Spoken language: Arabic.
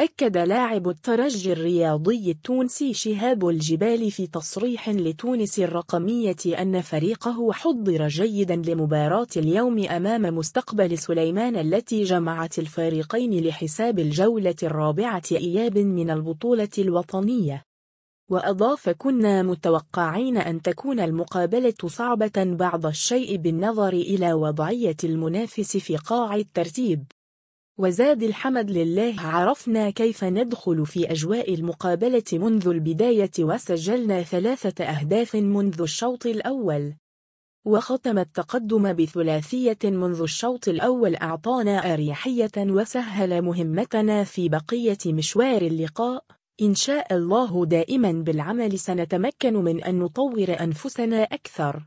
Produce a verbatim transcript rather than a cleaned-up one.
أكد لاعب الترجي الرياضي التونسي شهاب الجبال في تصريح لتونس الرقمية أن فريقه حضر جيدا لمباراة اليوم أمام مستقبل سليمان التي جمعت الفريقين لحساب الجولة الرابعة إياب من البطولة الوطنية. وأضاف: كنا متوقعين أن تكون المقابلة صعبة بعض الشيء بالنظر إلى وضعية المنافس في قاع الترتيب. وزاد: الحمد لله عرفنا كيف ندخل في أجواء المقابلة منذ البداية وسجلنا ثلاثة أهداف منذ الشوط الأول. وختم التقدم بثلاثية منذ الشوط الأول أعطانا أريحية وسهل مهمتنا في بقية مشوار اللقاء. إن شاء الله دائما بالعمل سنتمكن من أن نطور أنفسنا أكثر.